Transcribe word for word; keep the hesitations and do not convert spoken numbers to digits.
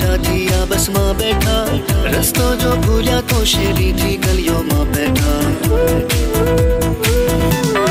गया थी या बस मां बैठा, रस्तों जो भूलिया तो शेरी थी गलियों मां बैठा।